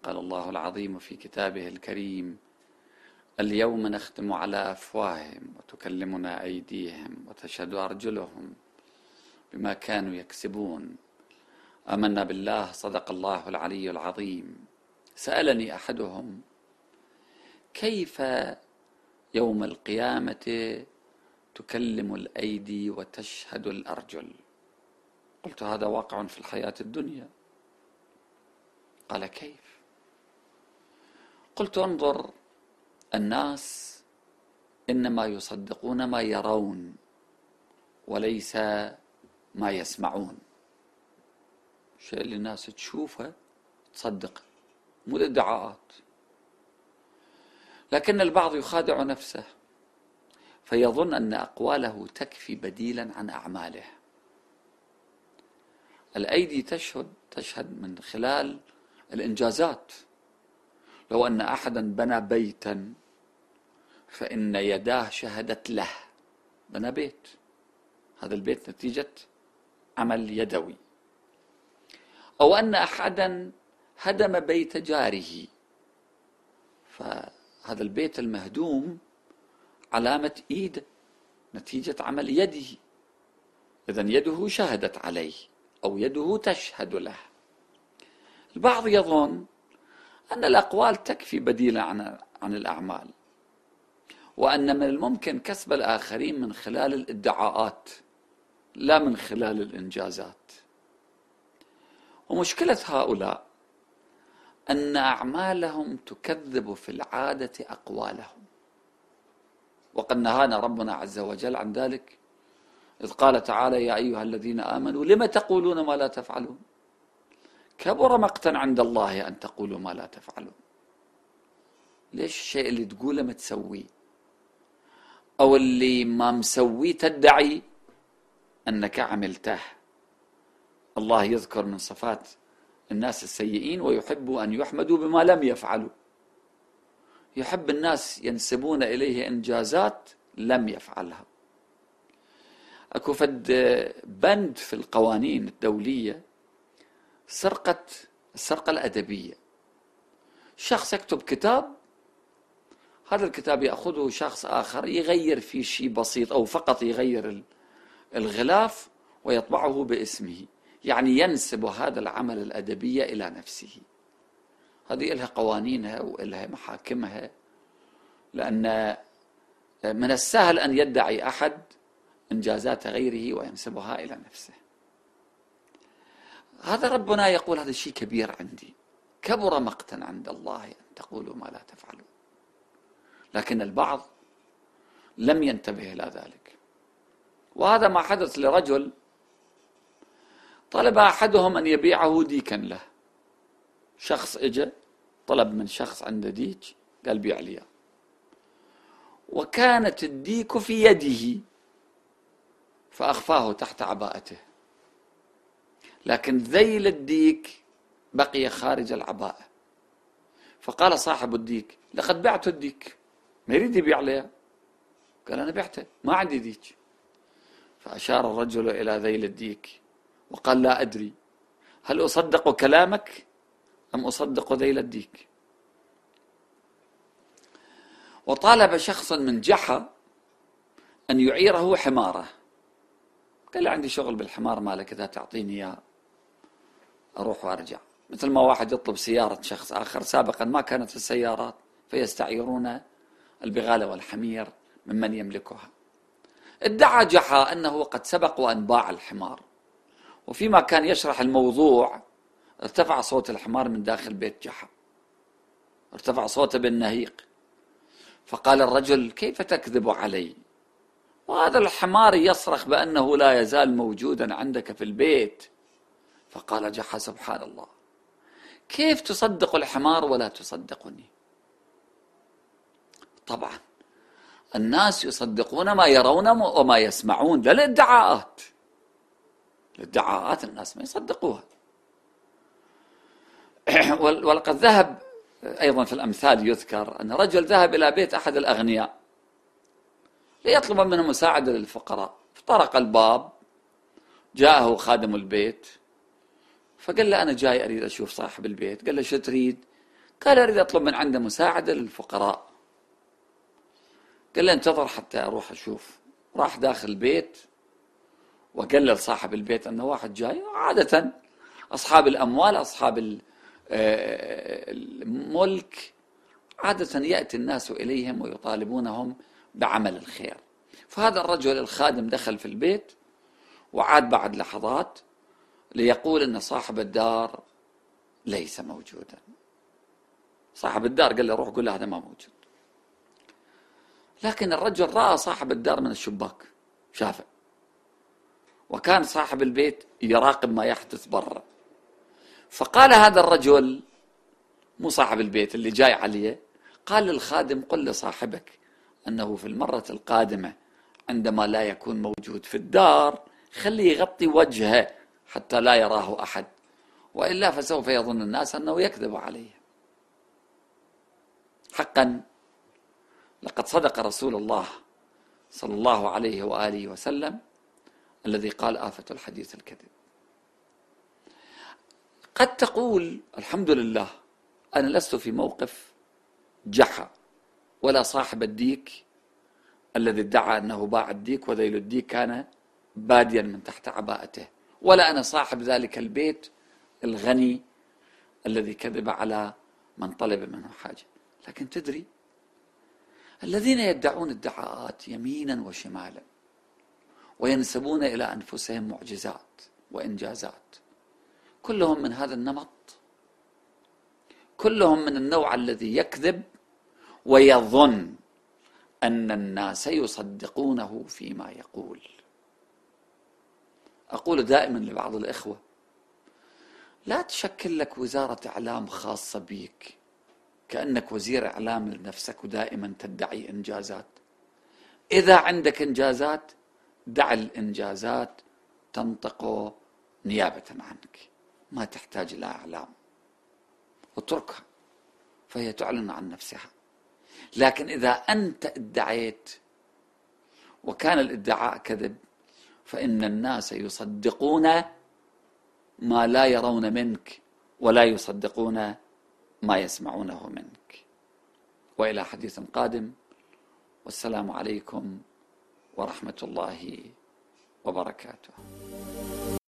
قال الله العظيم في كتابه الكريم: اليوم نختم على أفواههم وتكلمنا أيديهم وتشهد أرجلهم بما كانوا يكسبون. آمنا بالله، صدق الله العلي العظيم. سألني أحدهم: كيف يوم القيامة تكلم الأيدي وتشهد الأرجل؟ قلت: هذا واقع في الحياة الدنيا. قال: كيف؟ قلت: انظر، الناس إنما يصدقون ما يرون وليس ما يسمعون. الشيء اللي الناس تشوفه تصدق، مو الادعاءات. لكن البعض يخادع نفسه فيظن أن أقواله تكفي بديلا عن أعماله. الأيدي تشهد من خلال الإنجازات. لو أن أحدا بنى بيتا فإن يداه شهدت له، بنى بيت، هذا البيت نتيجة عمل يدوي. أو أن أحدا هدم بيت جاره، فهذا البيت المهدوم علامة إيده نتيجة عمل يده، إذن يده شهدت عليه أو يده تشهد له. البعض يظن أن الأقوال تكفي بديلا عن الأعمال، وأن من الممكن كسب الآخرين من خلال الادعاءات لا من خلال الإنجازات. ومشكلة هؤلاء أن أعمالهم تكذب في العادة أقوالهم، وقد نهانا ربنا عز وجل عن ذلك إذ قال تعالى: يا أيها الذين آمنوا لم تقولون ما لا تفعلون كبر مقتا عند الله أن تقولوا ما لا تفعلون. ليش الشيء اللي تقوله ما تسويه، أو اللي ما مسويه تدعي أنك عملته؟ الله يذكر من صفات الناس السيئين: ويحب أن يحمدوا بما لم يفعلوا. يحب الناس ينسبون إليه إنجازات لم يفعلها. أكو فد بند في القوانين الدولية، السرقة الأدبية. شخص يكتب كتاب، هذا الكتاب يأخذه شخص آخر يغير فيه شيء بسيط أو فقط يغير الغلاف ويطبعه باسمه، يعني ينسب هذا العمل الأدبي إلى نفسه. هذه إلها قوانينها وإلها محاكمها، لأن من السهل أن يدعي أحد إنجازات غيره وينسبها إلى نفسه. هذا ربنا يقول: هذا الشيء كبير عندي، كبر مقتا عند الله أن تقولوا ما لا تفعلون. لكن البعض لم ينتبه إلى ذلك. وهذا ما حدث لرجل طلب أحدهم أن يبيعه ديكا له. شخص إجا طلب من شخص عنده ديك، قال: بيع لي. وكانت الديك في يده فأخفاه تحت عباءته، لكن ذيل الديك بقي خارج العباءة. فقال صاحب الديك: لقد بعت الديك. ما يريد يبيع لي، قال: أنا بعته، ما عندي ديك. فأشار الرجل إلى ذيل الديك وقال: لا أدري هل أصدق كلامك أم أصدق ذيل الديك. وطالب شخص من جحا أن يعيره حماره. قال: عندي شغل بالحمار مالك، إذا تعطيني إياه أروح وأرجع. مثل ما واحد يطلب سيارة شخص آخر، سابقا ما كانت في السيارات فيستعيرون البغال والحمير ممن يملكها. ادعى جحا أنه قد سبق وأن باع الحمار، وفيما كان يشرح الموضوع ارتفع صوت الحمار من داخل بيت جحا، ارتفع صوته بالنهيق. فقال الرجل: كيف تكذب علي وهذا الحمار يصرخ بأنه لا يزال موجودا عندك في البيت؟ فقال جحا: سبحان الله، كيف تصدق الحمار ولا تصدقني؟ طبعا الناس يصدقون ما يرون وما يسمعون، لا الادعاءات. الادعاءات الناس ما يصدقوها. ولقد ذهب أيضا في الأمثال يذكر أن رجل ذهب إلى بيت أحد الأغنياء ليطلب منه مساعدة للفقراء، فطرق الباب، جاءه خادم البيت فقال له: أنا جاي أريد أشوف صاحب البيت. قال له: شو تريد؟ قال أريد أطلب من عنده مساعدة للفقراء. قال له انتظر حتى أروح أشوف. راح داخل البيت وقال لصاحب البيت أنه واحد جاي. عادة أصحاب الأموال، أصحاب الملك، عادة يأتي الناس إليهم ويطالبونهم بعمل الخير. فهذا الرجل الخادم دخل في البيت وعاد بعد لحظات ليقول أن صاحب الدار ليس موجودا. صاحب الدار قال له روح قل له هذا ما موجود. لكن الرجل رأى صاحب الدار من الشباك، شافه، وكان صاحب البيت يراقب ما يحدث برا. فقال هذا الرجل، مو صاحب البيت اللي جاي عليه، قال للخادم قل لصاحبك أنه في المرة القادمة عندما لا يكون موجود في الدار خليه يغطي وجهه حتى لا يراه أحد، وإلا فسوف يظن الناس أنه يكذب عليه. حقا لقد صدق رسول الله صلى الله عليه وآله وسلم الذي قال آفة الحديث الكذب. قد تقول الحمد لله أنا لست في موقف جحا ولا صاحب الديك الذي ادعى أنه باع الديك وذيل الديك كان باديا من تحت عباءته، ولا أنا صاحب ذلك البيت الغني الذي كذب على من طلب منه حاجة. لكن تدري الذين يدعون ادعاءات يمينا وشمالا وينسبون إلى أنفسهم معجزات وإنجازات، كلهم من هذا النمط، كلهم من النوع الذي يكذب ويظن أن الناس يصدقونه فيما يقول. أقول دائما لبعض الإخوة لا تشكل لك وزارة إعلام خاصة بيك كأنك وزير إعلام لنفسك ودائما تدعي إنجازات. إذا عندك إنجازات دع الإنجازات تنطق نيابة عنك، ما تحتاج إلى إعلام، اتركها فهي تعلن عن نفسها. لكن إذا أنت ادعيت وكان الادعاء كذب فإن الناس يصدقون ما لا يرون منك ولا يصدقون ما يسمعونه منك. وإلى حديث قادم، والسلام عليكم ورحمة الله وبركاته.